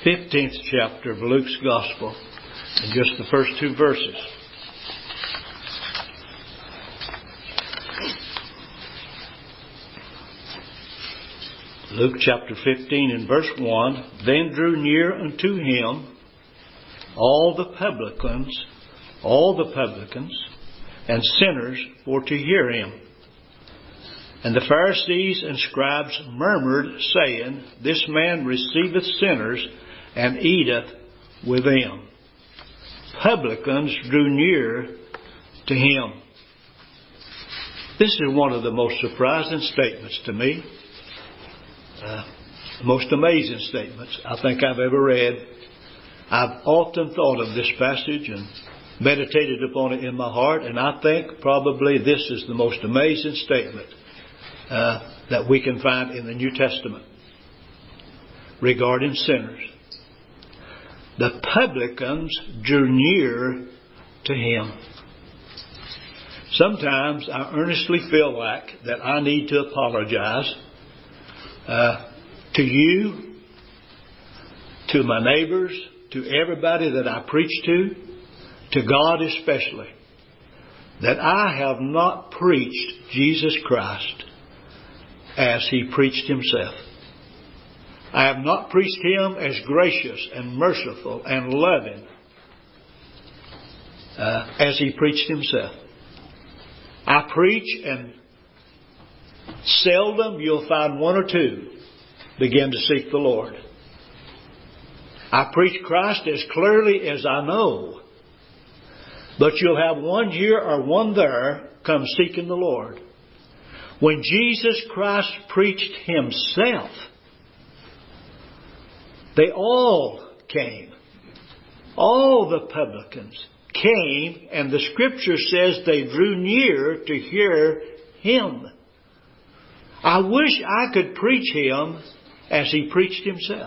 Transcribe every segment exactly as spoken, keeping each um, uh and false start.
fifteenth chapter of Luke's Gospel, and just the first two verses. Luke chapter fifteen and verse one, Then drew near unto him all the publicans, all the publicans and sinners for to hear him. And the Pharisees and scribes murmured, saying, This man receiveth sinners, and eateth with them. Publicans drew near to him. This is one of the most surprising statements to me. Uh, the most amazing statements I think I've ever read. I've often thought of this passage and meditated upon it in my heart, and I think probably this is the most amazing statement uh, that we can find in the New Testament regarding sinners. The publicans drew near to him. Sometimes I earnestly feel like that I need to apologize uh, to you, to my neighbors, to everybody that I preach to, to God especially, that I have not preached Jesus Christ as He preached Himself. I have not preached Him as gracious and merciful and loving uh, as He preached Himself. I preach, and seldom you'll find one or two begin to seek the Lord. I preach Christ as clearly as I know, but you'll have one here or one there come seeking the Lord. When Jesus Christ preached Himself, they all came. All the publicans came, and the Scripture says they drew near to hear Him. I wish I could preach Him as He preached Himself.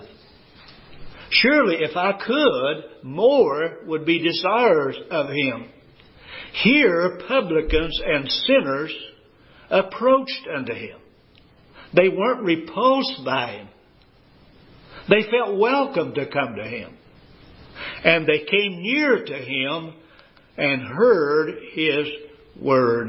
Surely if I could, more would be desirous of Him. Here publicans and sinners approached unto Him. They weren't repulsed by Him. They felt welcome to come to Him. And they came near to Him and heard His word.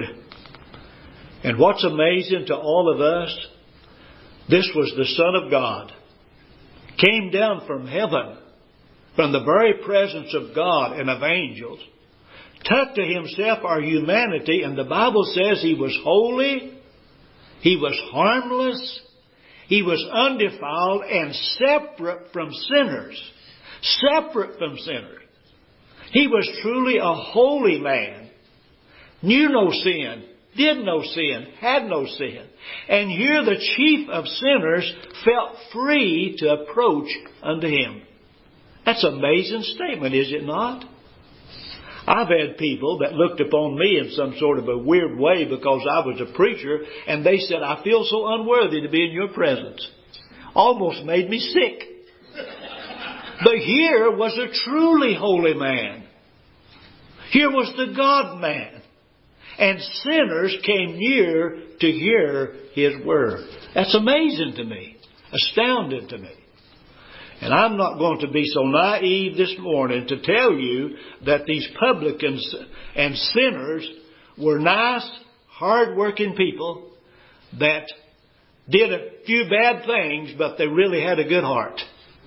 And what's amazing to all of us, this was the Son of God. Came down from heaven, from the very presence of God and of angels, took to Himself our humanity, and the Bible says He was holy, He was harmless, He was undefiled and separate from sinners. Separate from sinners. He was truly a holy man. Knew no sin. Did no sin. Had no sin. And here the chief of sinners felt free to approach unto Him. That's an amazing statement, is it not? I've had people that looked upon me in some sort of a weird way because I was a preacher, and they said, I feel so unworthy to be in your presence. Almost made me sick. But here was a truly holy man. Here was the God man. And sinners came near to hear His word. That's amazing to me. Astounding to me. And I'm not going to be so naive this morning to tell you that these publicans and sinners were nice, hard-working people that did a few bad things, but they really had a good heart.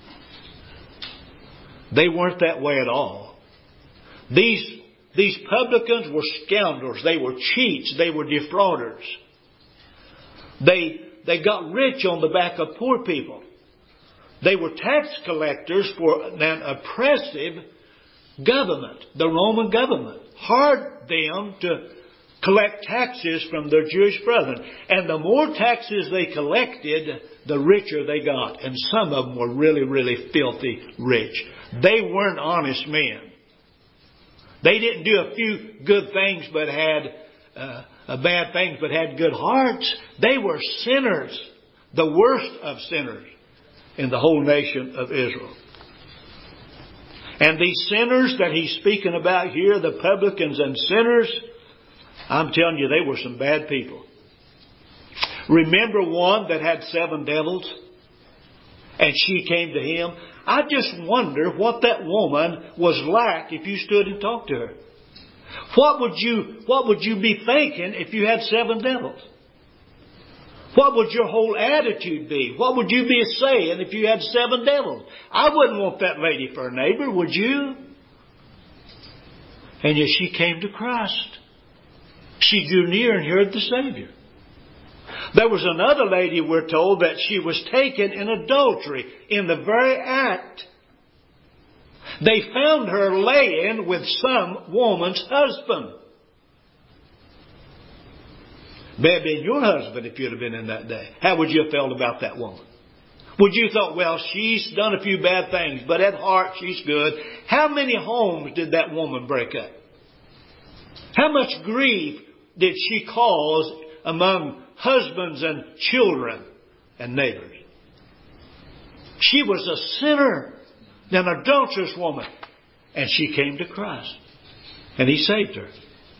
They weren't that way at all. These, these publicans were scoundrels. They were cheats. They were defrauders. They, they got rich on the back of poor people. They were tax collectors for an oppressive government, the Roman government. Hard them to collect taxes from their Jewish brethren. And the more taxes they collected, the richer they got. And some of them were really, really filthy rich. They weren't honest men. They didn't do a few good things but had uh, bad things but had good hearts. They were sinners, the worst of sinners in the whole nation of Israel. And these sinners that He's speaking about here, the publicans and sinners, I'm telling you, they were some bad people. Remember one that had seven devils? And she came to him. I just wonder what that woman was like if you stood and talked to her. What would you, what would you be thinking if you had seven devils? What would your whole attitude be? What would you be saying if you had seven devils? I wouldn't want that lady for a neighbor, would you? And yet she came to Christ. She drew near and heard the Savior. There was another lady, we're told, that she was taken in adultery in the very act. They found her laying with some woman's husband. May have been your husband if you'd have been in that day. How would you have felt about that woman? Would you have thought, well, she's done a few bad things, but at heart she's good. How many homes did that woman break up? How much grief did she cause among husbands and children and neighbors? She was a sinner, an adulterous woman. And she came to Christ. And He saved her.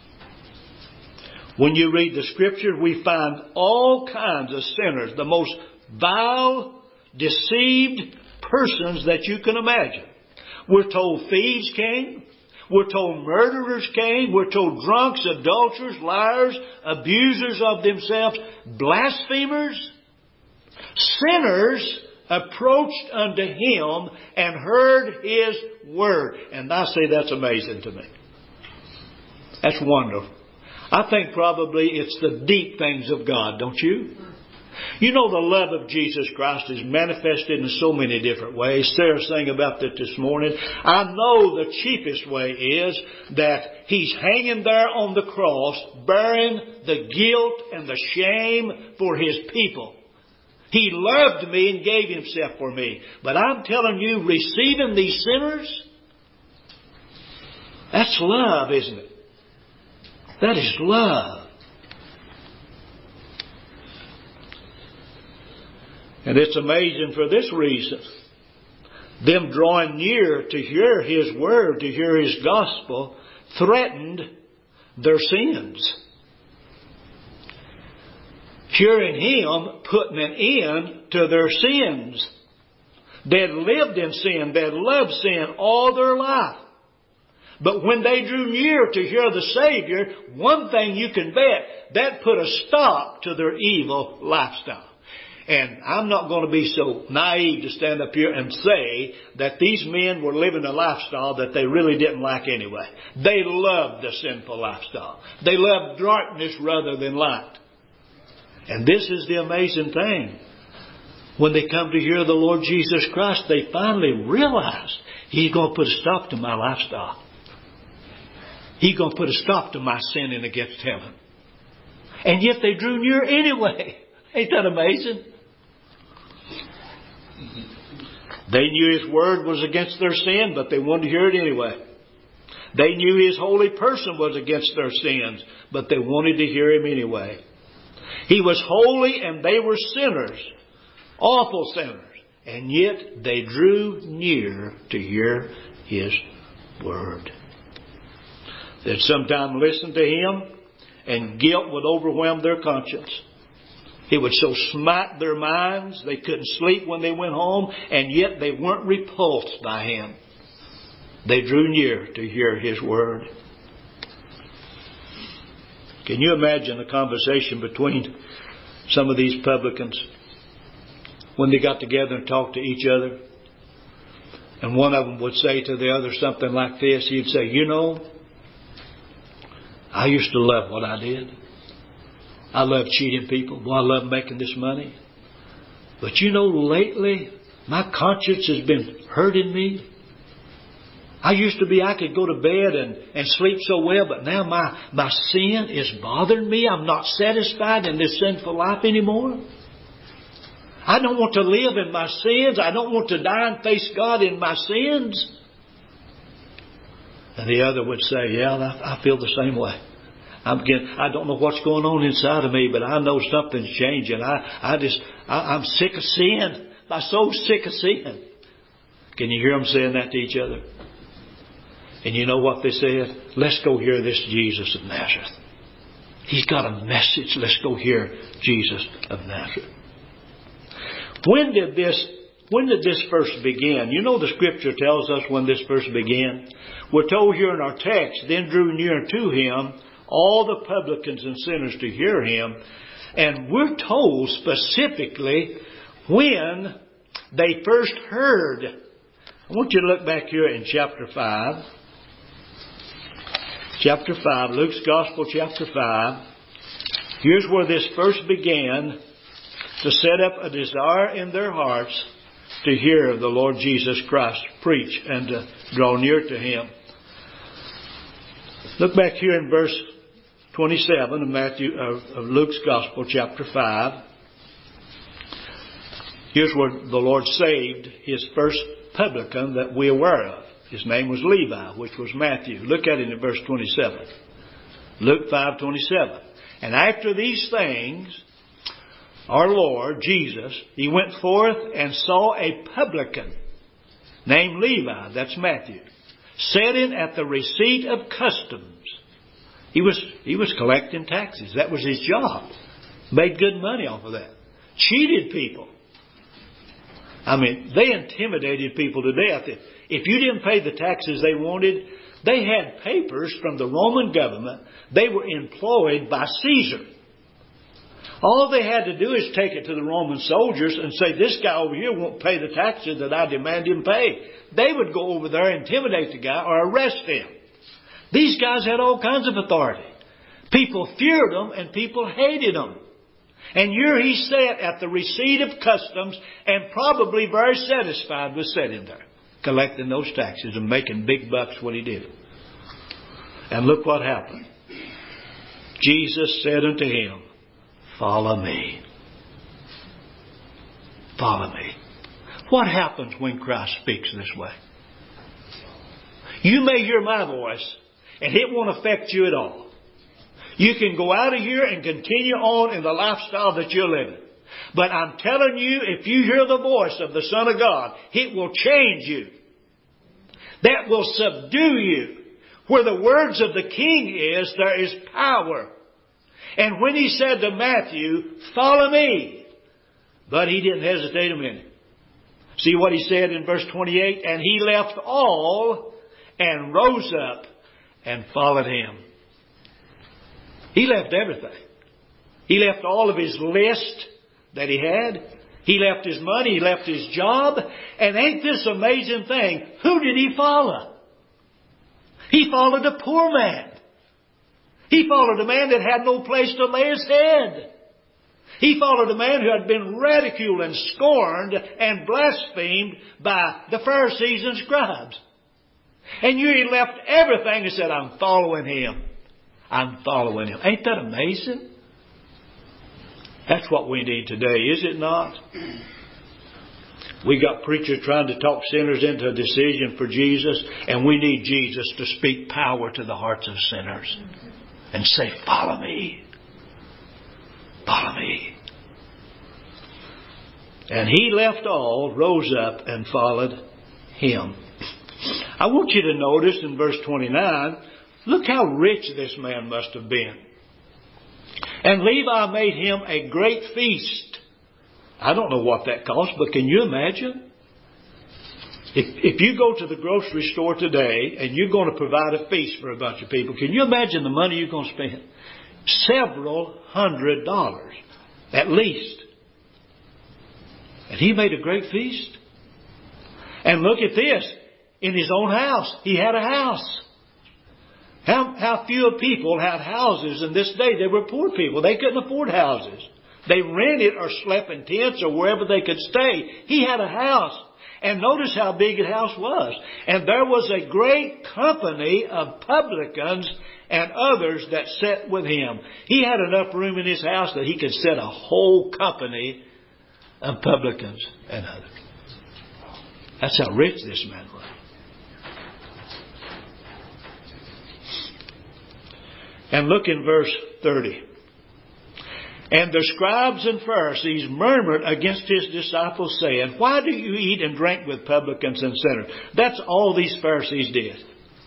When you read the Scripture, we find all kinds of sinners, the most vile, deceived persons that you can imagine. We're told thieves came. We're told murderers came. We're told drunks, adulterers, liars, abusers of themselves, blasphemers. Sinners approached unto Him and heard His word. And I say that's amazing to me. That's wonderful. I think probably it's the deep things of God, don't you? You know, the love of Jesus Christ is manifested in so many different ways. Sarah sang about that this morning. I know the cheapest way is that He's hanging there on the cross, bearing the guilt and the shame for His people. He loved me and gave Himself for me. But I'm telling you, receiving these sinners, that's love, isn't it? That is love. And it's amazing for this reason. Them drawing near to hear His word, to hear His gospel, threatened their sins. Hearing Him putting an end to their sins. They had lived in sin. They had loved sin all their life. But when they drew near to hear the Savior, one thing you can bet, that put a stop to their evil lifestyle. And I'm not going to be so naive to stand up here and say that these men were living a lifestyle that they really didn't like anyway. They loved the sinful lifestyle. They loved darkness rather than light. And this is the amazing thing. When they come to hear the Lord Jesus Christ, they finally realize He's going to put a stop to my lifestyle. He's going to put a stop to my sinning against Him. And yet they drew near anyway. Ain't that amazing? They knew His word was against their sin, but they wanted to hear it anyway. They knew His holy person was against their sins, but they wanted to hear Him anyway. He was holy and they were sinners. Awful sinners. And yet they drew near to hear His word. They'd sometimes listen to Him and guilt would overwhelm their conscience. It would so smite their minds they couldn't sleep when they went home, and yet they weren't repulsed by Him. They drew near to hear His word. Can you imagine a conversation between some of these publicans when they got together and talked to each other? And one of them would say to the other something like this. He'd say, you know, I used to love what I did. I love cheating people. Boy, I love making this money. But you know, lately, my conscience has been hurting me. I used to be, I could go to bed and, and sleep so well, but now my, my sin is bothering me. I'm not satisfied in this sinful life anymore. I don't want to live in my sins. I don't want to die and face God in my sins. And the other would say, yeah, I, I feel the same way. I'm getting, I don't know what's going on inside of me, but I know something's changing. I, I just, I, I'm sick of sin. My soul's sick of sin. Can you hear them saying that to each other? And you know what they said? Let's go hear this Jesus of Nazareth. He's got a message. Let's go hear Jesus of Nazareth. When did this when did this first begin? You know the Scripture tells us when this first began. We're told here in our text, then drew near to Him all the publicans and sinners to hear Him. And we're told specifically when they first heard. I want you to look back here in chapter five. Chapter five, Luke's Gospel, chapter five. Here's where this first began to set up a desire in their hearts to hear the Lord Jesus Christ preach and to draw near to Him. Look back here in verse twenty-seven of Matthew of, of Luke's Gospel, chapter five. Here's where the Lord saved His first publican that we're aware of. His name was Levi, which was Matthew. Look at it in verse twenty-seven. Luke five twenty-seven. And after these things, our Lord Jesus, He went forth and saw a publican named Levi, that's Matthew, sitting at the receipt of customs. He was, he was collecting taxes. That was his job. Made good money off of that. Cheated people. I mean, they intimidated people to death. If, if you didn't pay the taxes they wanted, they had papers from the Roman government. They were employed by Caesar. All they had to do is take it to the Roman soldiers and say, this guy over here won't pay the taxes that I demand him pay. They would go over there, intimidate the guy, or arrest him. These guys had all kinds of authority. People feared them and people hated them. And here he sat at the receipt of customs and probably very satisfied with sitting there, collecting those taxes and making big bucks when he did it. And look what happened. Jesus said unto him, follow me. Follow me. What happens when Christ speaks this way? You may hear my voice and it won't affect you at all. You can go out of here and continue on in the lifestyle that you're living. But I'm telling you, if you hear the voice of the Son of God, it will change you. That will subdue you. Where the words of the King is, there is power. And when He said to Matthew, follow me, but he didn't hesitate a minute. See what He said in verse twenty-eight? And he left all and rose up and followed Him. He left everything. He left all of his list that he had. He left his money. He left his job. And ain't this amazing thing? Who did he follow? He followed a poor man. He followed a man that had no place to lay his head. He followed a man who had been ridiculed and scorned and blasphemed by the Pharisees and scribes. And you he left everything and said, I'm following Him. I'm following Him. Ain't that amazing? That's what we need today, is it not? We got preachers trying to talk sinners into a decision for Jesus, and we need Jesus to speak power to the hearts of sinners and say, follow me. Follow me. And he left all, rose up, and followed Him. I want you to notice in verse twenty-nine, look how rich this man must have been. And Levi made him a great feast. I don't know what that cost, but can you imagine? If, if you go to the grocery store today and you're going to provide a feast for a bunch of people, can you imagine the money you're going to spend? Several hundred dollars, at least. And he made a great feast. And look at this. In his own house, he had a house. How, how few people had houses in this day? They were poor people. They couldn't afford houses. They rented or slept in tents or wherever they could stay. He had a house. And notice how big his house was. And there was a great company of publicans and others that sat with him. He had enough room in his house that he could set a whole company of publicans and others. That's how rich this man was. And look in verse thirty. And the scribes and Pharisees murmured against His disciples, saying, why do you eat and drink with publicans and sinners? That's all these Pharisees did.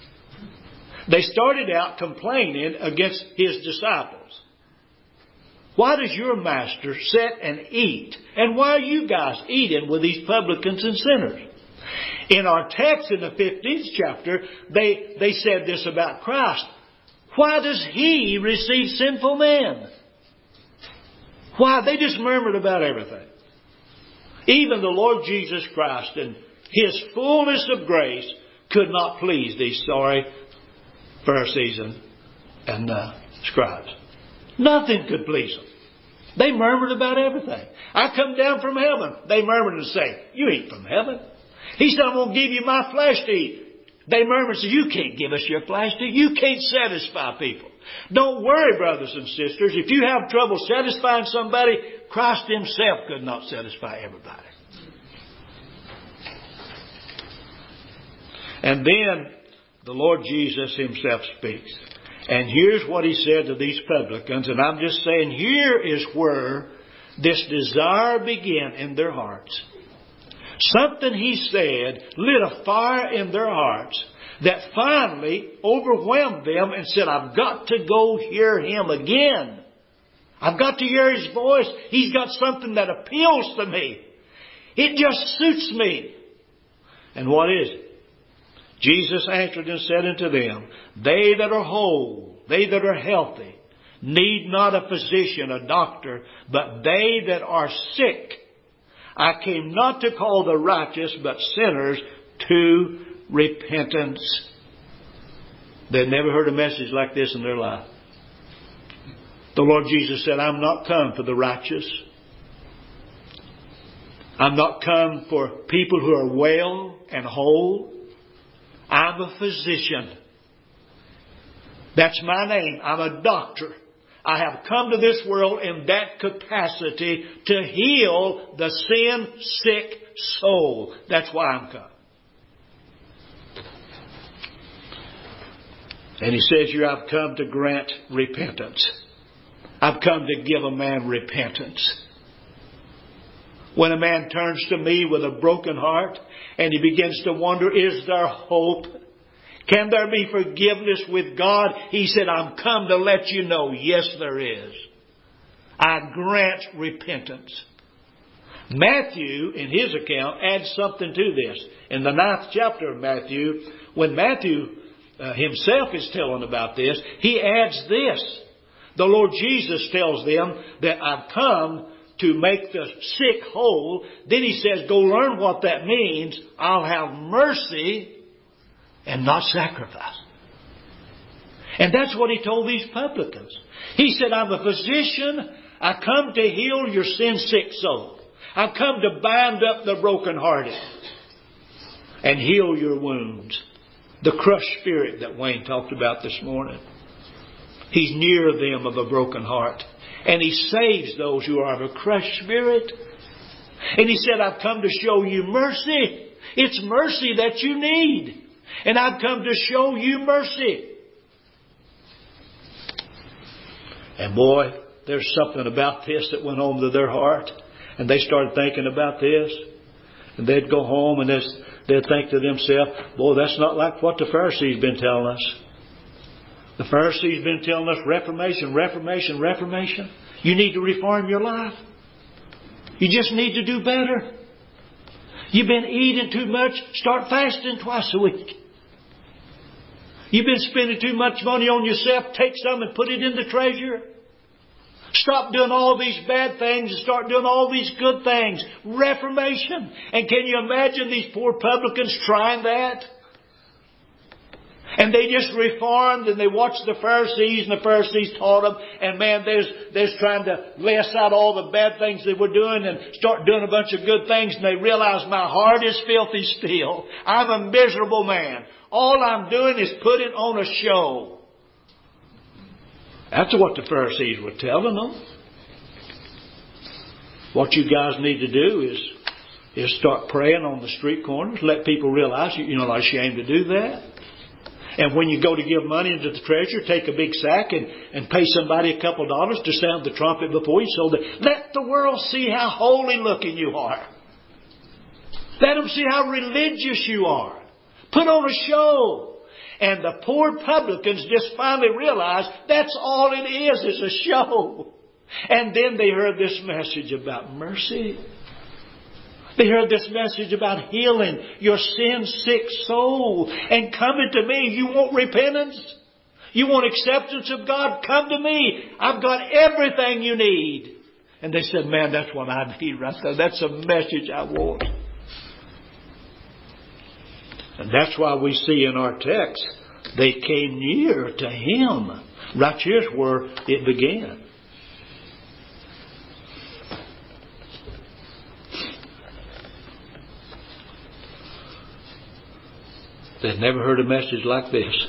They started out complaining against His disciples. Why does your master sit and eat? And why are you guys eating with these publicans and sinners? In our text in the fifteenth chapter, they, they said this about Christ. Why does He receive sinful men? Why? They just murmured about everything. Even the Lord Jesus Christ in His fullness of grace could not please these sorry Pharisees and, and uh, scribes. Nothing could please them. They murmured about everything. I come down from heaven. They murmured and say, you ain't from heaven. He said, I'm going to give you my flesh to eat. They murmured and said, you can't give us your flesh to eat. You can't satisfy people. Don't worry, brothers and sisters. If you have trouble satisfying somebody, Christ Himself could not satisfy everybody. And then the Lord Jesus Himself speaks. And here's what He said to these publicans. And I'm just saying, here is where this desire began in their hearts. Something He said lit a fire in their hearts that finally overwhelmed them and said, I've got to go hear Him again. I've got to hear His voice. He's got something that appeals to me. It just suits me. And what is it? Jesus answered and said unto them, they that are whole, they that are healthy, need not a physician, a doctor, but they that are sick. I came not to call the righteous, but sinners to repentance. They'd never heard a message like this in their life. The Lord Jesus said, I'm not come for the righteous. I'm not come for people who are well and whole. I'm a physician. That's my name. I'm a doctor. I have come to this world in that capacity to heal the sin-sick soul. That's why I'm come. And He says here, I've come to grant repentance. I've come to give a man repentance. When a man turns to me with a broken heart and he begins to wonder, is there hope? Can there be forgiveness with God? He said, I'm come to let you know, yes, there is. I grant repentance. Matthew, in his account, adds something to this. In the ninth chapter of Matthew, when Matthew uh, himself is telling about this, he adds this. The Lord Jesus tells them that I've come to make the sick whole. Then He says, go learn what that means. I'll have mercy and not sacrifice. And that's what He told these publicans. He said, I'm a physician. I come to heal your sin-sick soul. I've come to bind up the brokenhearted and heal your wounds. The crushed spirit that Wayne talked about this morning. He's near them of a broken heart. And He saves those who are of a crushed spirit. And He said, I've come to show you mercy. It's mercy that you need. And I've come to show you mercy. And boy, there's something about this that went home to their heart. And they started thinking about this. And they'd go home and they'd think to themselves, boy, that's not like what the Pharisees been telling us. The Pharisees been telling us reformation, reformation, reformation. You need to reform your life. You just need to do better. You've been eating too much. Start fasting twice a week. You've been spending too much money on yourself. Take some and put it in the treasure. Stop doing all these bad things and start doing all these good things. Reformation. And can you imagine these poor publicans trying that? And they just reformed and they watched the Pharisees and the Pharisees taught them. And man, they're, they're trying to lay aside all the bad things they were doing and start doing a bunch of good things. And they realize my heart is filthy still. I'm a miserable man. All I'm doing is putting on a show. That's what the Pharisees were telling them. What you guys need to do is, is start praying on the street corners. Let people realize you, you're not ashamed to do that. And when you go to give money into the treasury, take a big sack and, and pay somebody a couple of dollars to sound the trumpet before you. So that let the world see how holy looking you are. Let them see how religious you are. Put on a show. And the poor publicans just finally realized that's all it is, is a show. And then they heard this message about mercy. They heard this message about healing your sin-sick soul and coming to me. You want repentance? You want acceptance of God? Come to me. I've got everything you need. And they said, man, that's what I need right there. That's a message I want. And that's why we see in our text, they came near to Him. Right here's where it began. They'd never heard a message like this.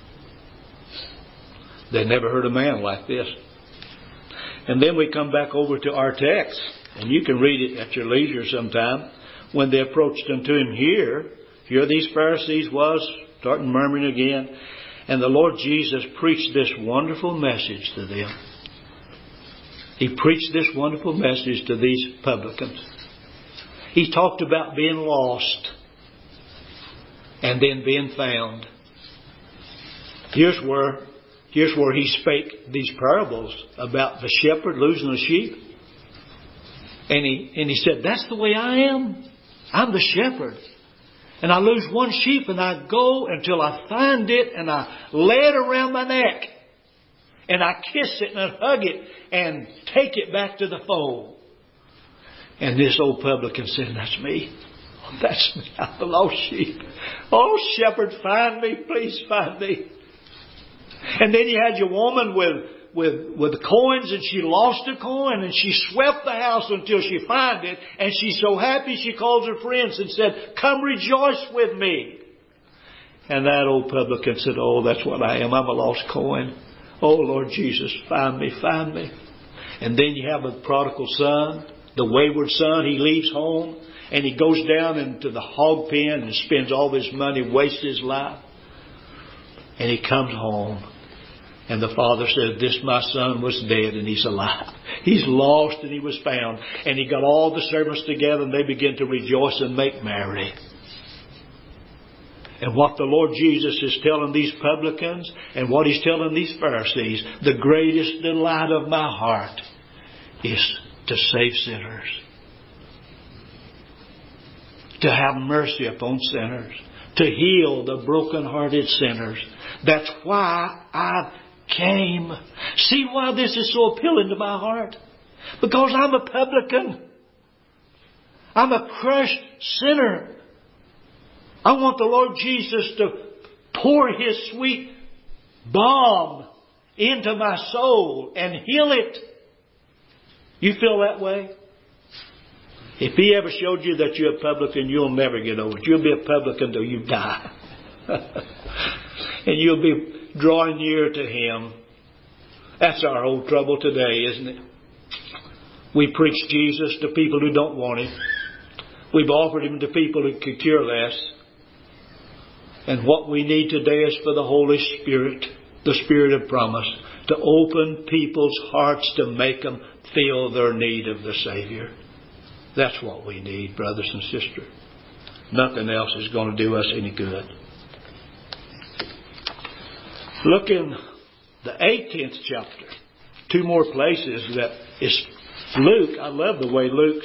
They'd never heard a man like this. And then we come back over to our text, and you can read it at your leisure sometime. When they approached unto Him here, here these Pharisees was, starting murmuring again. And the Lord Jesus preached this wonderful message to them. He preached this wonderful message to these publicans. He talked about being lost and then being found. Here's where, here's where He spake these parables about the shepherd losing the sheep. And he, and he said, that's the way I am. I'm the shepherd. And I lose one sheep and I go until I find it and I lay it around my neck. And I kiss it and I hug it and take it back to the fold. And this old publican said, that's me. That's me. I'm the lost sheep. Oh, shepherd, find me. Please find me. And then you had your woman with, with, with the coins, and she lost a coin, and she swept the house until she found it. And she's so happy she calls her friends and said, come rejoice with me. And that old publican said, oh, that's what I am. I'm a lost coin. Oh, Lord Jesus, find me, find me. And then you have a prodigal son, the wayward son. He leaves home. And he goes down into the hog pen and spends all his money, wastes his life. And he comes home. And the father says, this my son was dead and he's alive. He's lost and he was found. And he got all the servants together and they began to rejoice and make merry. And what the Lord Jesus is telling these publicans and what He's telling these Pharisees, the greatest delight of my heart is to save sinners. To have mercy upon sinners. To heal the broken-hearted sinners. That's why I came. See why this is so appealing to my heart? Because I'm a publican. I'm a crushed sinner. I want the Lord Jesus to pour His sweet balm into my soul and heal it. You feel that way? If He ever showed you that you're a publican, you'll never get over it. You'll be a publican till you die. And you'll be drawing near to Him. That's our whole trouble today, isn't it? We preach Jesus to people who don't want Him. We've offered Him to people who could care less. And what we need today is for the Holy Spirit, the Spirit of promise, to open people's hearts to make them feel their need of the Savior. That's what we need, brothers and sisters. Nothing else is going to do us any good. Look in the eighteenth chapter. Two more places that is Luke. I love the way Luke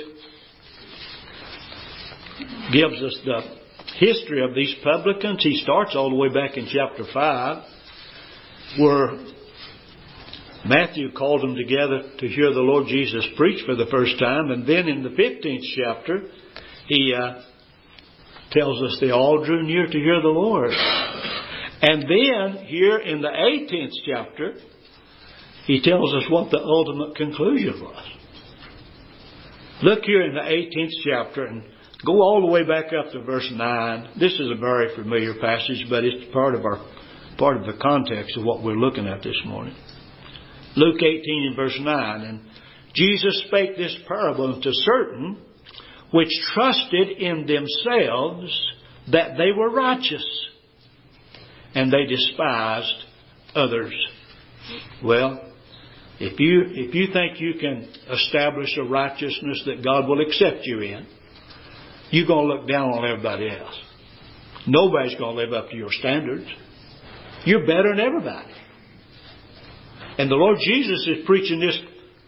gives us the history of these publicans. He starts all the way back in chapter five, where Matthew called them together to hear the Lord Jesus preach for the first time. And then in the fifteenth chapter, he uh, tells us they all drew near to hear the Lord. And then here in the eighteenth chapter, he tells us what the ultimate conclusion was. Look here in the eighteenth chapter and go all the way back up to verse nine. This is a very familiar passage, but it's part of our part of the context of what we're looking at this morning. Luke eighteen and verse nine. And Jesus spake this parable unto certain which trusted in themselves that they were righteous, and they despised others. Well, if you if you think you can establish a righteousness that God will accept you in, you're going to look down on everybody else. Nobody's going to live up to your standards. You're better than everybody. And the Lord Jesus is preaching this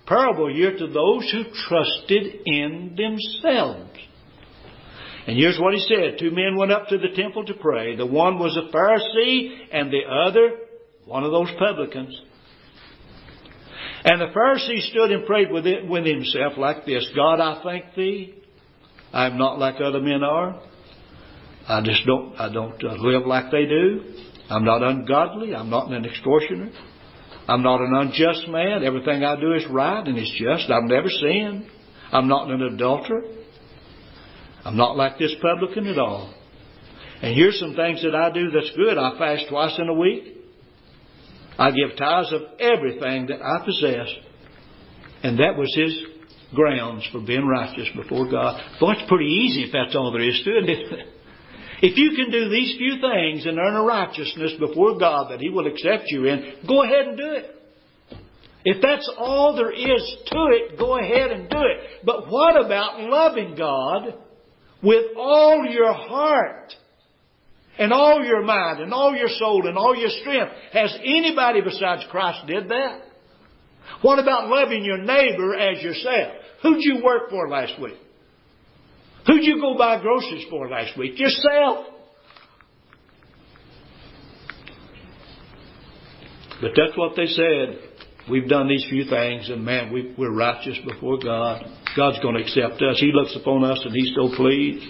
parable here to those who trusted in themselves. And here's what he said. Two men went up to the temple to pray. The one was a Pharisee and the other one of those publicans. And the Pharisee stood and prayed with it, with himself like this. God, I thank Thee. I am not like other men are. I just don't, I don't uh, live like they do. I'm not ungodly. I'm not an extortioner. I'm not an unjust man. Everything I do is right and it's just. I've never sinned. I'm not an adulterer. I'm not like this publican at all. And here's some things that I do that's good. I fast twice in a week. I give tithes of everything that I possess. And that was his grounds for being righteous before God. Boy, it's pretty easy if that's all there is to it, isn't it? If you can do these few things and earn a righteousness before God that He will accept you in, go ahead and do it. If that's all there is to it, go ahead and do it. But what about loving God with all your heart and all your mind and all your soul and all your strength? Has anybody besides Christ did that? What about loving your neighbor as yourself? Who'd you work for last week? Who'd you go buy groceries for last week? Yourself. But that's what they said. We've done these few things and man, we, we're righteous before God. God's going to accept us. He looks upon us and He's so pleased.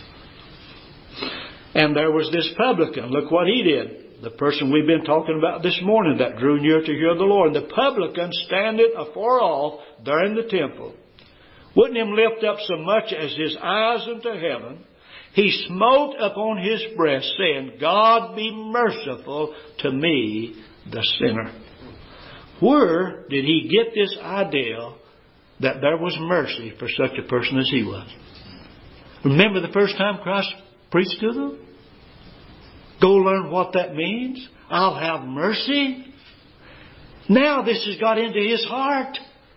And there was this publican. Look what he did. The person we've been talking about this morning that drew near to hear the Lord. The publican standeth afar off there in the temple. Wouldn't him lift up so much as his eyes unto heaven. He smote upon his breast, saying, God be merciful to me, the sinner. Where did he get this idea that there was mercy for such a person as he was? Remember the first time Christ preached to them? Go learn what that means. I'll have mercy. Now this has got into his heart.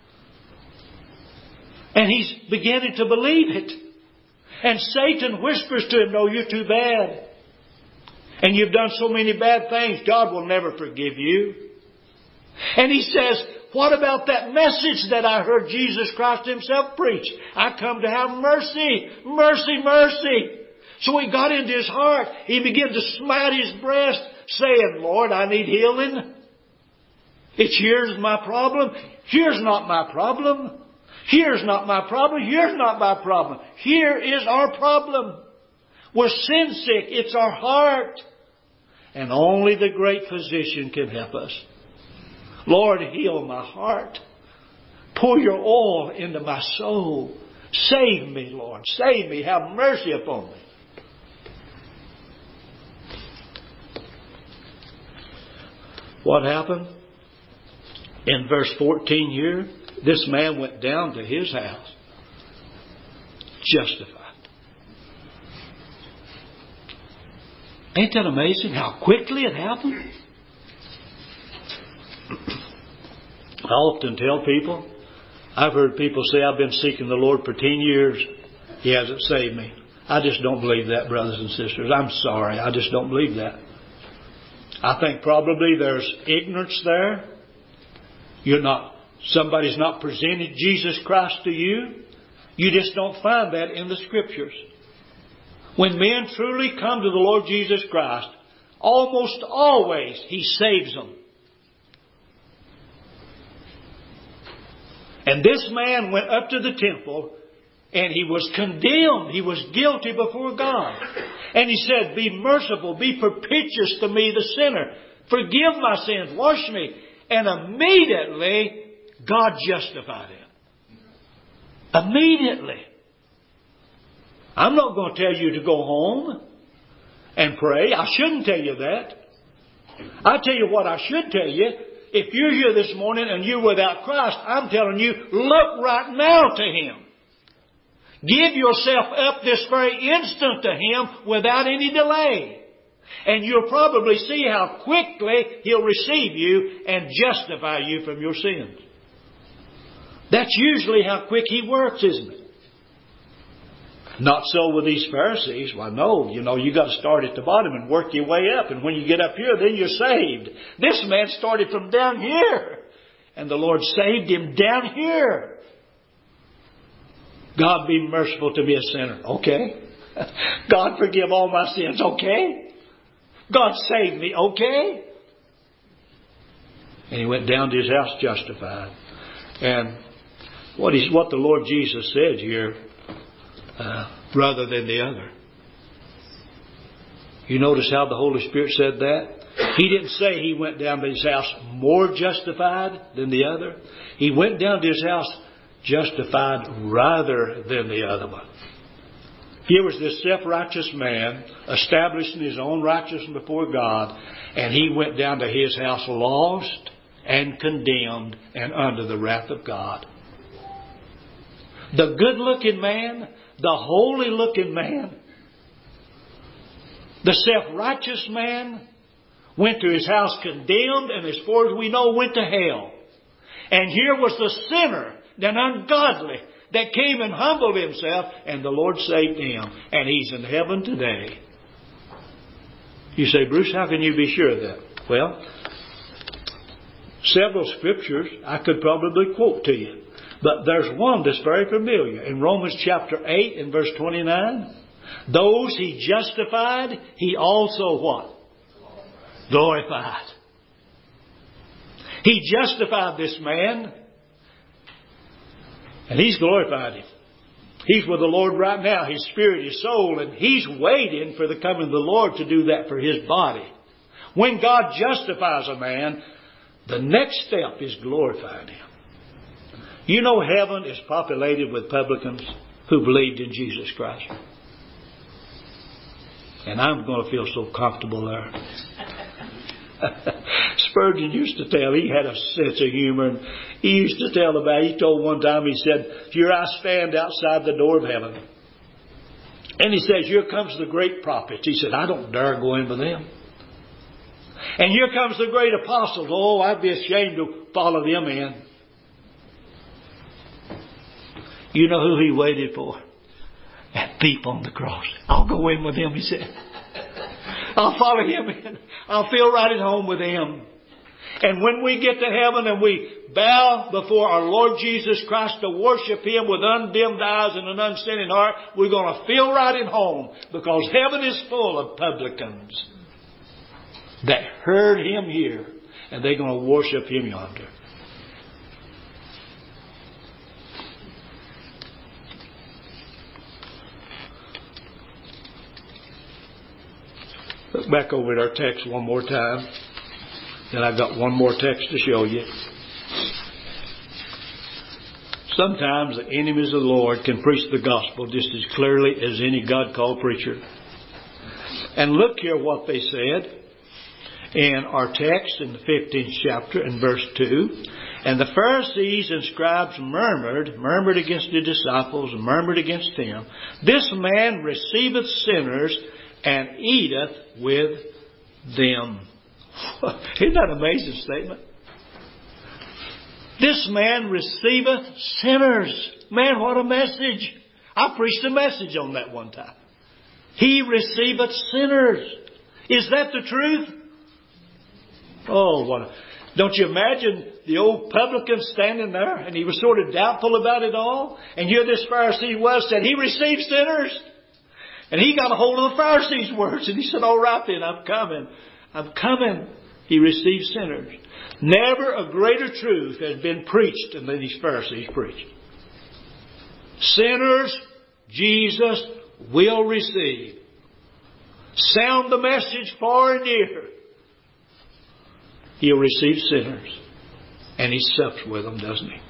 And he's beginning to believe it. And Satan whispers to him, no, you're too bad. And you've done so many bad things. God will never forgive you. And he says, what about that message that I heard Jesus Christ Himself preach? I come to have mercy, mercy, mercy. So he got into his heart. He began to smite his breast, saying, Lord, I need healing. It's here's my problem. Here's not my problem. Here's not my problem. Here's not my problem. Here is our problem. We're sin sick. It's our heart. And only the great physician can help us. Lord, heal my heart. Pour your oil into my soul. Save me, Lord. Save me. Have mercy upon me. What happened? In verse fourteen here, this man went down to his house justified. Ain't that amazing how quickly it happened? I often tell people, I've heard people say, I've been seeking the Lord for ten years. He hasn't saved me. I just don't believe that, brothers and sisters. I'm sorry. I just don't believe that. I think probably there's ignorance there. You're not, somebody's not presented Jesus Christ to you. You just don't find that in the Scriptures. When men truly come to the Lord Jesus Christ, almost always He saves them. And this man went up to the temple and he was condemned. He was guilty before God. And he said, be merciful, be propitious to me, the sinner. Forgive my sins, wash me. And immediately, God justified him. Immediately. I'm not going to tell you to go home and pray. I shouldn't tell you that. I tell you what I should tell you. If you're here this morning and you're without Christ, I'm telling you, look right now to Him. Give yourself up this very instant to Him without any delay. And you'll probably see how quickly He'll receive you and justify you from your sins. That's usually how quick He works, isn't it? Not so with these Pharisees. Well, no, you know, you got to start at the bottom and work your way up. And when you get up here, then you're saved. This man started from down here and the Lord saved him down here. God be merciful to me, a sinner. Okay. God forgive all my sins. Okay. God save me. Okay. And he went down to his house justified. And what is what the Lord Jesus said here, uh, rather than the other. You notice how the Holy Spirit said that? He didn't say he went down to his house more justified than the other. He went down to his house justified rather than the other one. Here was this self-righteous man establishing his own righteousness before God, and he went down to his house lost and condemned and under the wrath of God. The good-looking man, the holy-looking man, the self-righteous man went to his house condemned, and as far as we know, went to hell. And here was the sinner, the ungodly, that came and humbled himself, and the Lord saved him. And he's in heaven today. You say, Bruce, how can you be sure of that? Well, several scriptures I could probably quote to you. But there's one that's very familiar. In Romans chapter eight and verse twenty-nine. Those he justified, he also what? Glorified. He justified this man, and he's glorified him. He's with the Lord right now, his spirit, his soul, and he's waiting for the coming of the Lord to do that for his body. When God justifies a man, the next step is glorifying him. You know heaven is populated with publicans who believed in Jesus Christ. And I'm going to feel so comfortable there. Spurgeon used to tell, he had a sense of humor. And he used to tell about, he told one time, he said, here I stand outside the door of heaven. And he says, here comes the great prophets. He said, I don't dare go in with them. And here comes the great apostles. Oh, I'd be ashamed to follow them in. You know who he waited for? That thief on the cross. I'll go in with him, he said. I'll follow him in. I'll feel right at home with him. And when we get to heaven and we bow before our Lord Jesus Christ to worship him with undimmed eyes and an unsinning heart, we're going to feel right at home, because heaven is full of publicans that heard him here, and they're going to worship him yonder. Look back over at our text one more time. Then I've got one more text to show you. Sometimes the enemies of the Lord can preach the gospel just as clearly as any God-called preacher. And look here what they said in our text in the fifteenth chapter in verse two. And the Pharisees and scribes murmured, murmured against the disciples, murmured against him. This man receiveth sinners and eateth with them. Isn't that an amazing statement? This man receiveth sinners. Man, what a message. I preached a message on that one time. He receiveth sinners. Is that the truth? Oh, what a, don't you imagine the old publican standing there, and he was sort of doubtful about it all, and here this Pharisee was, said he received sinners. And he got a hold of the Pharisees' words, and he said, all right then, I'm coming. I'm coming. He received sinners. Never a greater truth has been preached than these Pharisees preached. Sinners, Jesus will receive. Sound the message far and near. He'll receive sinners. And he sups with them, doesn't he?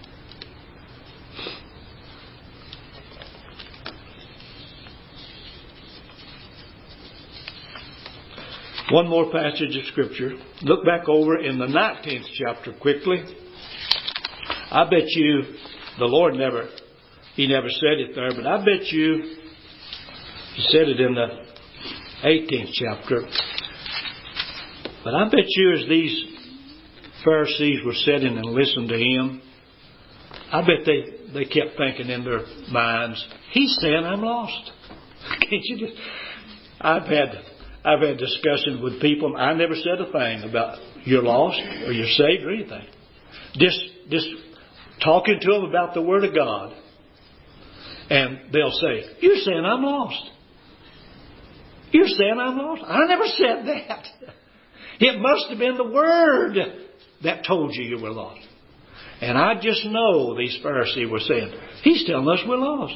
One more passage of Scripture. Look back over in the nineteenth chapter quickly. I bet you the Lord never, He never said it there, but I bet you He said it in the eighteenth chapter. But I bet you as these Pharisees were sitting and listening to Him, I bet they, they kept thinking in their minds, He's saying I'm lost. Can't you just... I've had... I've had discussions with people. I never said a thing about you're lost or you're saved or anything. Just, just talking to them about the Word of God. And they'll say, "You're saying I'm lost. You're saying I'm lost." I never said that. It must have been the Word that told you you were lost. And I just know these Pharisees were saying, "He's telling us we're lost."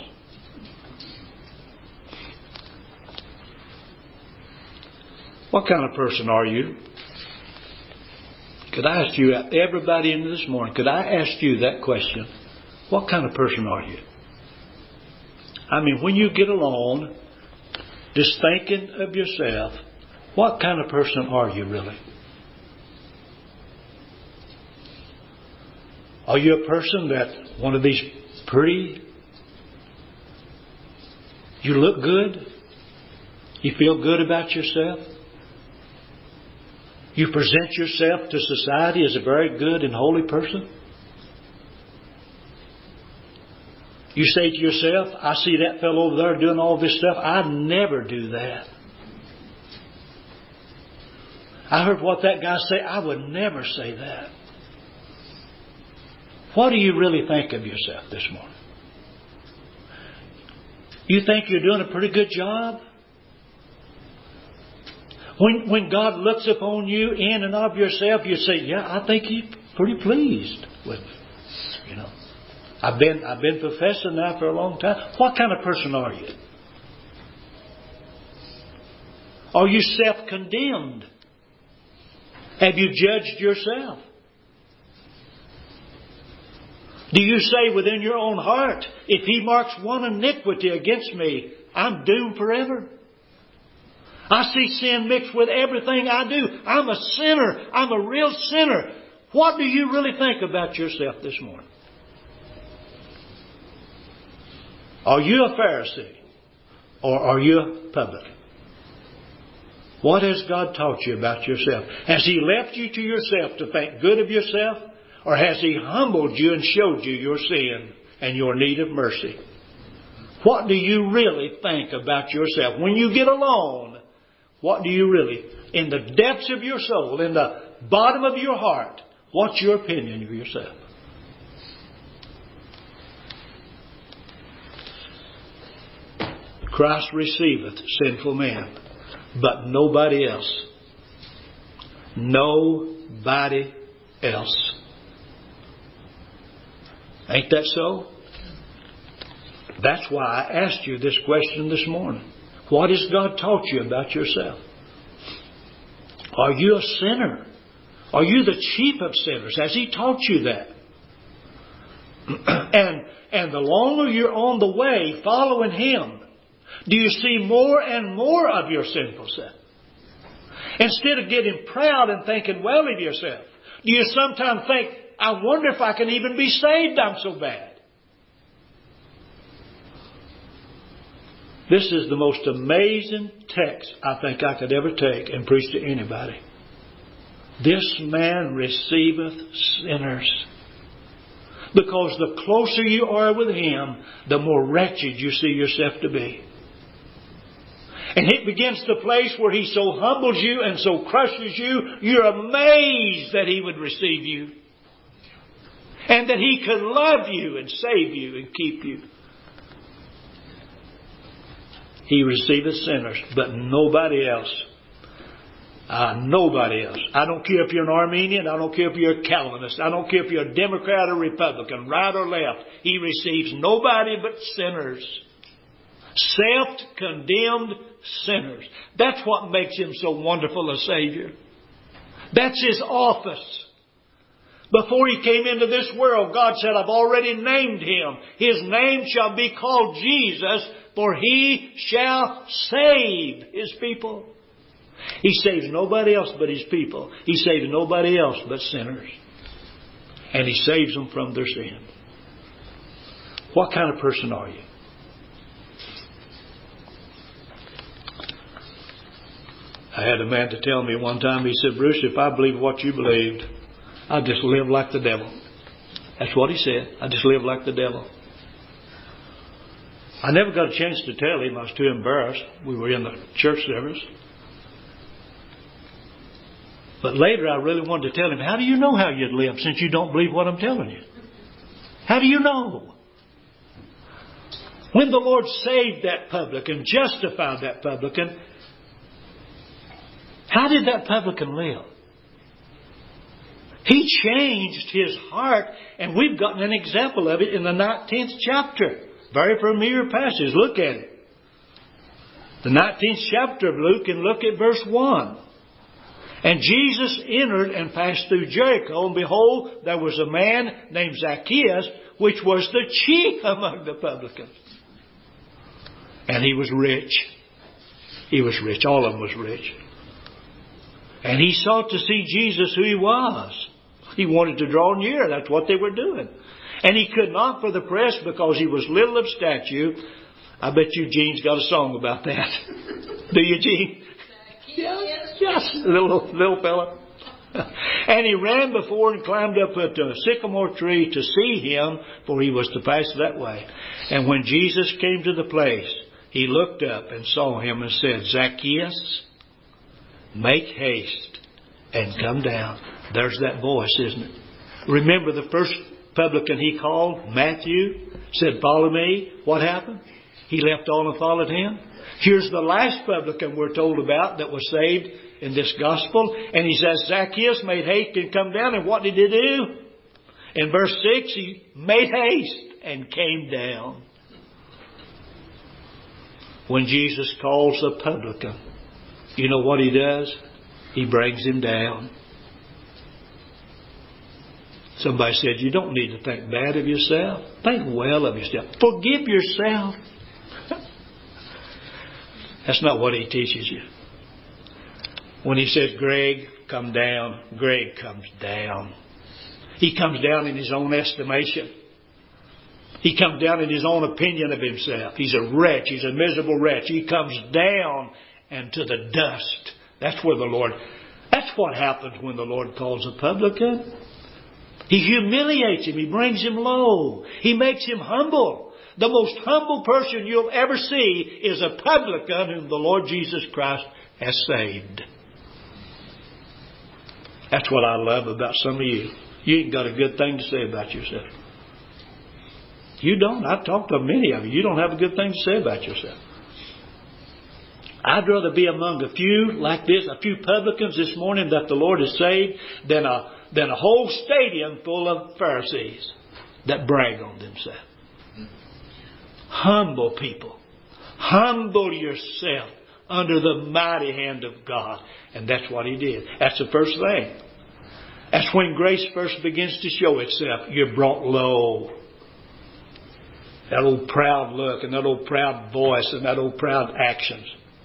What kind of person are you? Could I ask you, everybody in this morning, could I ask you that question? What kind of person are you? I mean, when you get alone, just thinking of yourself, what kind of person are you really? Are you a person that one of these pretty, you look good, you feel good about yourself, you present yourself to society as a very good and holy person? You say to yourself, "I see that fellow over there doing all this stuff. I'd never do that. I heard what that guy say. I would never say that." What do you really think of yourself this morning? You think you're doing a pretty good job? When when God looks upon you in and of yourself, you say, "Yeah, I think He's pretty pleased with me." You know, I've been I've been professing now for a long time. What kind of person are you? Are you self-condemned? Have you judged yourself? Do you say within your own heart, "If he marks one iniquity against me, I'm doomed forever"? I see sin mixed with everything I do. I'm a sinner. I'm a real sinner. What do you really think about yourself this morning? Are you a Pharisee? Or are you a publican? What has God taught you about yourself? Has He left you to yourself to think good of yourself? Or has He humbled you and showed you your sin and your need of mercy? What do you really think about yourself? When you get alone, what do you really, in the depths of your soul, in the bottom of your heart, what's your opinion of yourself? Christ receiveth sinful men, but nobody else. Nobody else. Ain't that so? That's why I asked you this question this morning. What has God taught you about yourself? Are you a sinner? Are you the chief of sinners? Has He taught you that? and and the longer you're on the way following Him, do you see more and more of your sinful self? Instead of getting proud and thinking well of yourself, do you sometimes think, "I wonder if I can even be saved, I'm so bad"? This is the most amazing text I think I could ever take and preach to anybody. This man receiveth sinners. Because the closer you are with Him, the more wretched you see yourself to be. And it begins the place where He so humbles you and so crushes you, you're amazed that He would receive you. And that He could love you and save you and keep you. He receiveth sinners, but nobody else. Uh, nobody else. I don't care if you're an Arminian. I don't care if you're a Calvinist. I don't care if you're a Democrat or Republican, right or left. He receives nobody but sinners. Self-condemned sinners. That's what makes Him so wonderful a Savior. That's His office. Before He came into this world, God said, "I've already named Him. His name shall be called Jesus, for He shall save His people." He saves nobody else but His people. He saves nobody else but sinners. And He saves them from their sin. What kind of person are you? I had a man to tell me one time, he said, "Bruce, if I believed what you believed, I'd just live like the devil." That's what he said. I just live like the devil. I never got a chance to tell him. I was too embarrassed. We were in the church service. But later I really wanted to tell him, how do you know how you'd live since you don't believe what I'm telling you? How do you know? When the Lord saved that publican, justified that publican, how did that publican live? He changed his heart, and we've gotten an example of it in the nineteenth chapter. Very familiar passage. Look at it. The nineteenth chapter of Luke, and look at verse one. And Jesus entered and passed through Jericho, and behold, there was a man named Zacchaeus, which was the chief among the publicans. And he was rich. He was rich. All of them was rich. And he sought to see Jesus, who he was. He wanted to draw near. That's what they were doing. And he could not for the press because he was little of stature. I bet you Gene's got a song about that. Do you, Gene? Yes, yes, little little fella. And he ran before and climbed up a sycamore tree to see him, for he was to pass that way. And when Jesus came to the place, he looked up and saw him and said, Zacchaeus, make haste and come down. There's that voice, isn't it? Remember the first publican he called, Matthew, said, follow me. What happened? He left all and followed him. Here's the last publican we're told about that was saved in this gospel. And he says, Zacchaeus made haste and come down. And what did he do? In verse six, he made haste and came down. When Jesus calls a publican, you know what he does? He brings him down. Somebody said, you don't need to think bad of yourself. Think well of yourself. Forgive yourself. That's not what he teaches you. When he says, Greg, come down, Greg comes down. He comes down in his own estimation. He comes down in his own opinion of himself. He's a wretch. He's a miserable wretch. He comes down and to the dust. That's where the Lord, that's what happens when the Lord calls a publican. He humiliates him. He brings him low. He makes him humble. The most humble person you'll ever see is a publican whom the Lord Jesus Christ has saved. That's what I love about some of you. You ain't got a good thing to say about yourself. You don't. I've talked to many of you. You don't have a good thing to say about yourself. I'd rather be among a few like this, a few publicans this morning that the Lord has saved, than a, than a whole stadium full of Pharisees that brag on themselves. Humble people. Humble yourself under the mighty hand of God. And that's what he did. That's the first thing. That's when grace first begins to show itself. You're brought low. That old proud look and that old proud voice and that old proud actions.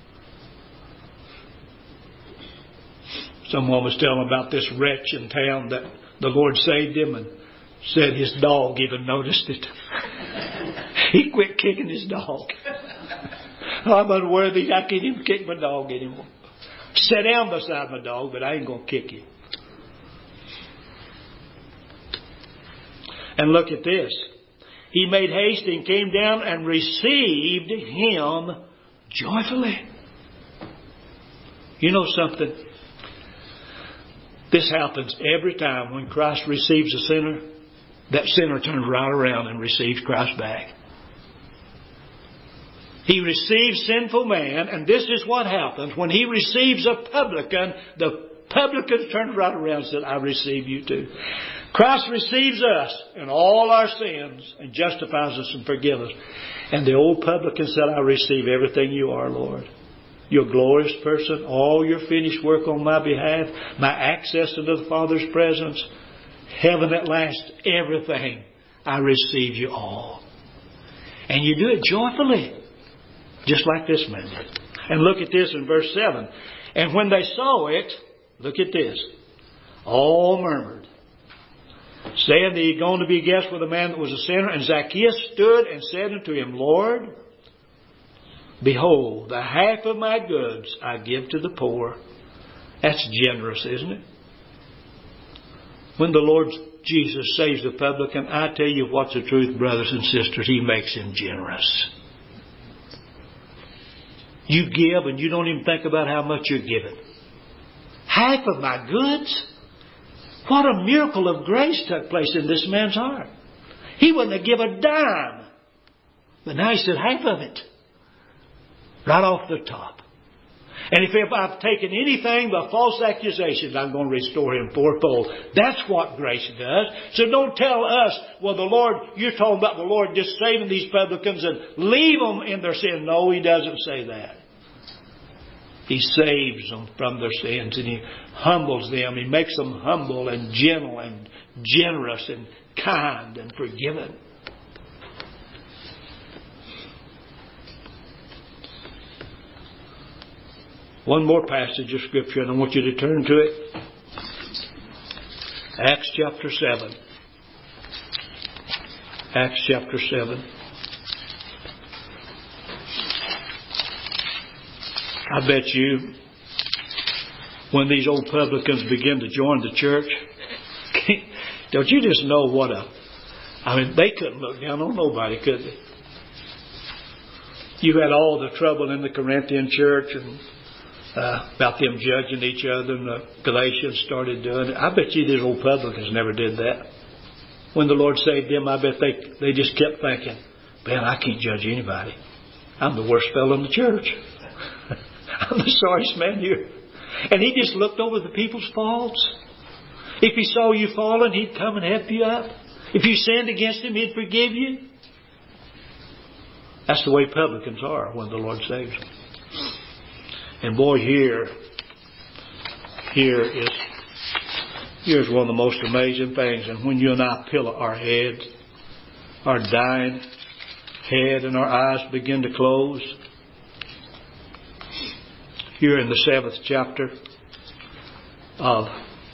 Someone was telling about this wretch in town that the Lord saved him and said his dog even noticed it. He quit kicking his dog. I'm unworthy. I can't even kick my dog anymore. Sit down beside my dog, but I ain't going to kick him. And look at this. He made haste and came down and received him joyfully. You know something? This happens every time when Christ receives a sinner. That sinner turns right around and receives Christ back. He receives sinful man, and this is what happens. When he receives a publican, the publican turns right around and says, I receive you too. Christ receives us in all our sins and justifies us and forgives us. And the old publican said, I receive everything you are, Lord. Your glorious person, all your finished work on my behalf, my access into the Father's presence, heaven at last, everything. I receive you all. And you do it joyfully. Just like this man did. And look at this in verse seven. And when they saw it, look at this. All murmured, saying that he had gone to be a guest with a man that was a sinner. And Zacchaeus stood and said unto him, Lord, behold, the half of my goods I give to the poor. That's generous, isn't it? When the Lord Jesus saves the publican, I tell you what's the truth, brothers and sisters. He makes him generous. You give and you don't even think about how much you're giving. half of my goods? What a miracle of grace took place in this man's heart. He wouldn't have given a dime. But now he said half of it. Right off the top. And if, if I've taken anything but false accusations, I'm going to restore him fourfold. That's what grace does. So don't tell us, well, the Lord, you're talking about the Lord just saving these publicans and leave them in their sin. No, He doesn't say that. He saves them from their sins and He humbles them. He makes them humble and gentle and generous and kind and forgiving. One more passage of Scripture, and I want you to turn to it. Acts chapter seven. Acts chapter seven. I bet you, when these old publicans begin to join the church, don't you just know what a... I mean, they couldn't look down on nobody, could they? You had all the trouble in the Corinthian church and uh, about them judging each other, and the Galatians started doing it. I bet you these old publicans never did that. When the Lord saved them, I bet they, they just kept thinking, man, I can't judge anybody. I'm the worst fellow in the church. I'm the sorriest man here. And he just looked over the people's faults. If he saw you falling, he'd come and help you up. If you sinned against him, he'd forgive you. That's the way publicans are when the Lord saves them. And boy, here, here is, here's one of the most amazing things. And when you and I pillow our head, our dying head, and our eyes begin to close, here in the seventh chapter of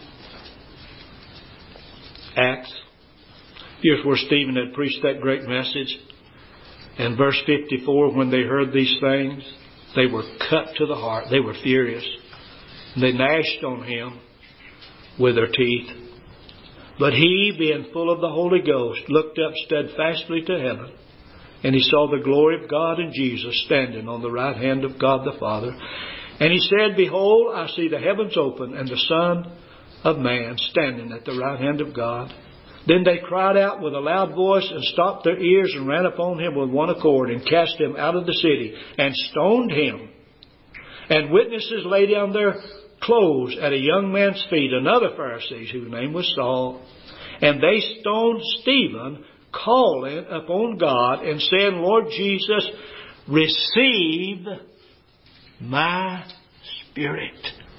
Acts, here's where Stephen had preached that great message. And verse fifty-four, when they heard these things, they were cut to the heart. They were furious. And they gnashed on him with their teeth. But he, being full of the Holy Ghost, looked up steadfastly to heaven. And he saw the glory of God and Jesus standing on the right hand of God the Father. And he said, behold, I see the heavens open and the Son of Man standing at the right hand of God. Then they cried out with a loud voice and stopped their ears and ran upon him with one accord and cast him out of the city and stoned him. And witnesses laid down their clothes at a young man's feet, another Pharisee whose name was Saul. And they stoned Stephen, calling upon God and saying, Lord Jesus, receive my spirit.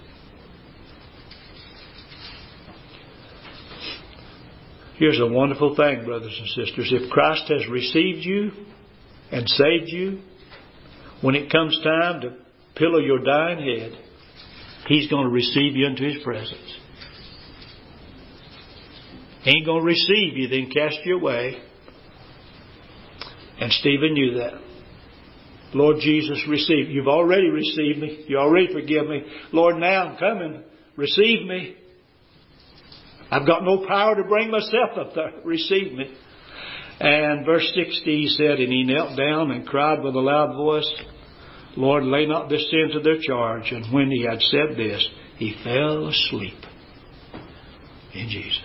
Here's a wonderful thing, brothers and sisters. If Christ has received you and saved you, when it comes time to pillow your dying head, He's going to receive you into His presence. He ain't going to receive you, then cast you away. And Stephen knew that. Lord Jesus, receive. You've already received me. You already forgive me. Lord, now I'm coming. Receive me. I've got no power to bring myself up there. Receive me. And verse sixty, he said, and he knelt down and cried with a loud voice, Lord, lay not this sin to their charge. And when he had said this, he fell asleep in Jesus.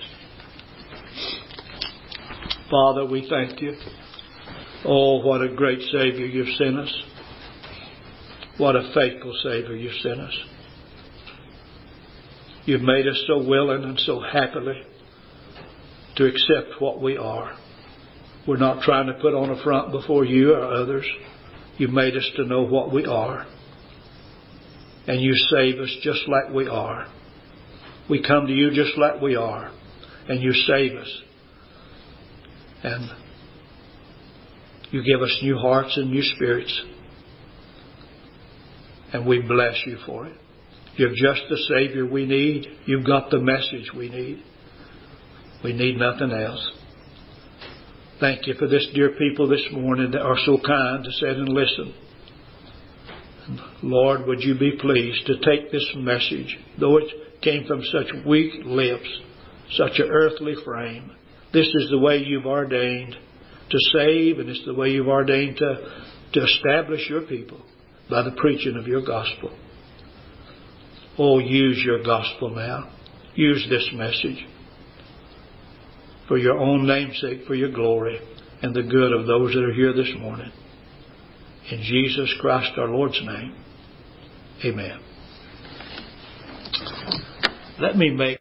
Father, we thank you. Oh, what a great Savior you've sent us. What a faithful Savior you've sent us. You've made us so willing and so happily to accept what we are. We're not trying to put on a front before you or others. You've made us to know what we are. And you save us just like we are. We come to you just like we are. And you save us. And you give us new hearts and new spirits. And we bless you for it. You're just the Savior we need. You've got the message we need. We need nothing else. Thank you for this dear people this morning that are so kind to sit and listen. Lord, would you be pleased to take this message, though it came from such weak lips, such an earthly frame. This is the way you've ordained to save, and it's the way you've ordained to, to establish your people by the preaching of your gospel. Oh, use your gospel now. Use this message for your own namesake, for your glory, and the good of those that are here this morning. In Jesus Christ our Lord's name. Amen. Let me make